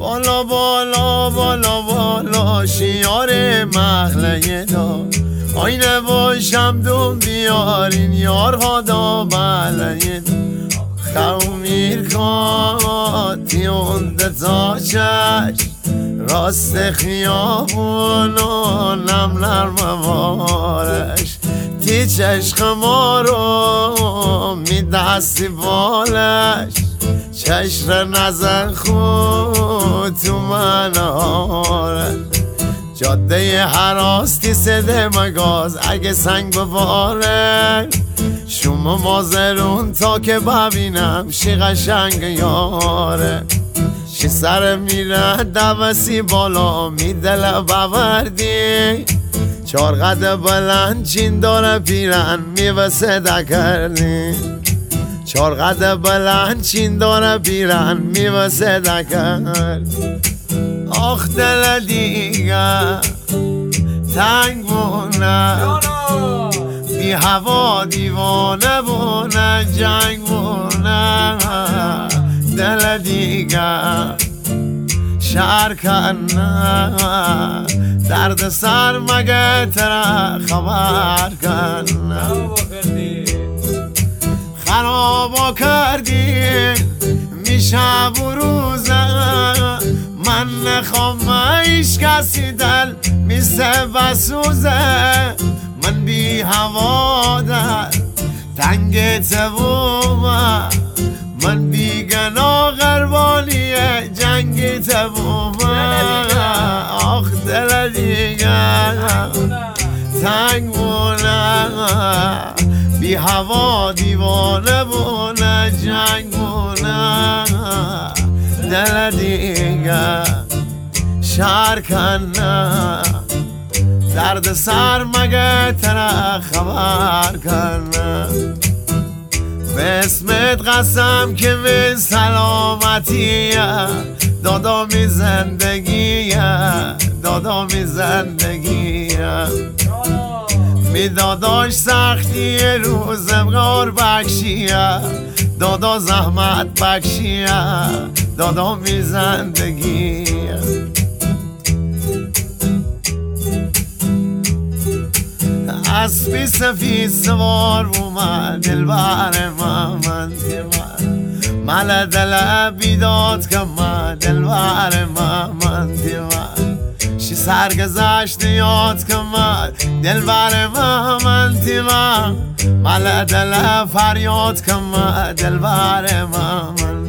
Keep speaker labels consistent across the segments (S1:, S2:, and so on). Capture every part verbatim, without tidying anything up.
S1: بالا بالا بالا بالا شیار مخلقه دا آینه باشم دوم بیارین یارها دا بلگه دا خمیر کن تیونده تا چشم راست خیابون و نم نرم بارش تی چشق ما رو میدستی بالش چشم نزن خود تو من آره جاده هراستی سده مگاز اگه سنگ بباره شما مازرون تا که ببینم شی قشنگ یاره شی سر میره دوسی بالا میدل بوردی چار قد بلند چین داره پیرن میوسه دکردی چار قد بلند چین داره پیرن میوسه دکرد آخ دل دیگه تنگ بونه بی هوا دیوانه بونه جنگ بونه دل دیگه شهر کنه درد سر مگه تره خبر کنه خرابا کردی میشه بروزه من نخوام ایش کسی دل میسه بسوزه من بی هوا در تنگ تبومه من بی گناه قربانی جنگ تبومه آخ دل دیگه تنگ بونه بی هوا دیوانه بونه جنگ بونه دل دیگه شهر کنه درد سر مگه تره خبر کنه به اسمت قسم که به سلامتیه دادامی زندگیه دادامی زندگیه می داداش سختی روزگار بخشیه دادا زحمت بخشیه دادامی زندگیه اسبی سفید سوار اومد دلبر من مل دل بیداد که من دلبر من شی سرگذشت یاد که من دلبر من مل دل فریاد که من دلبر من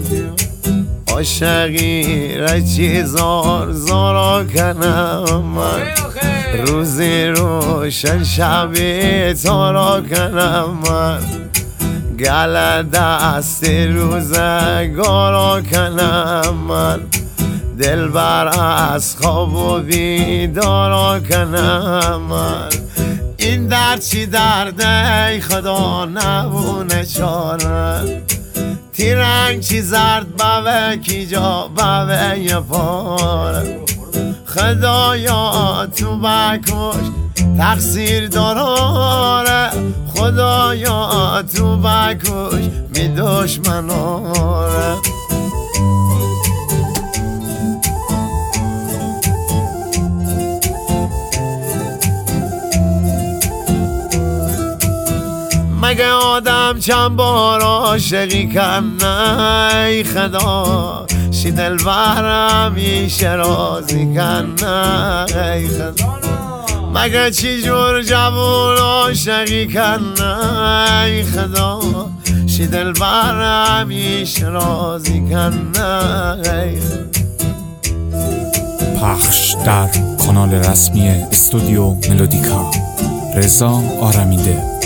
S1: عاشقی رچی زار زارا کنم من روزی روشن شبی تارا کنم من گل دست روزگارا کنم من دلبر از خواب و بیدارا کنم من این درد چی درده ای خدا نبونه چاره تیرنگ چی زرد بوه کی جا بوه یه پاره خدایا تو بکش تقصیر داره خدایا تو بکش می دشمناره مگه آدم چند بار عاشقی کنه ای خدا شی دلبرم میشه رازی کنه ای خدا مگه چی جور جوون عاشقی کنه ای خدا شی دلبرم میشه رازی کنه ای خدا.
S2: پخش در کانال رسمی استودیو ملودیکا رضا آرمیده.